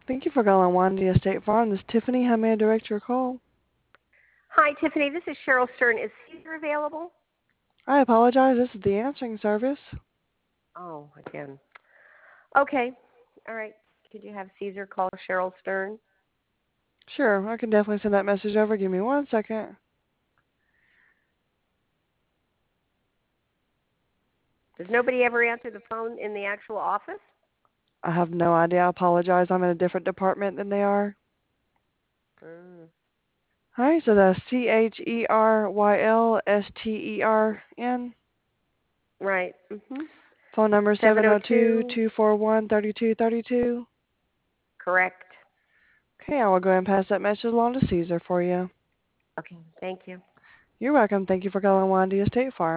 Thank you for calling Wandia State Farm. This is Tiffany. How may I direct your call? Hi, Tiffany. This is Cheryl Stern. Is Caesar available? I apologize. This is the answering service. Oh, again. Okay. All right. Could you have Caesar call Cheryl Stern? Sure, I can definitely send that message over. Give me 1 second. Does nobody ever answer the phone in the actual office? I have no idea. I apologize. I'm in a different department than they are. Mm. All right, so that's CHERYLSTERN. Right. Mm-hmm. Phone number 702 702. 241 3232. Correct. Okay, I will go ahead and pass that message along to Caesar for you. Okay. Thank you. You're welcome. Thank you for calling Wandia State Farm.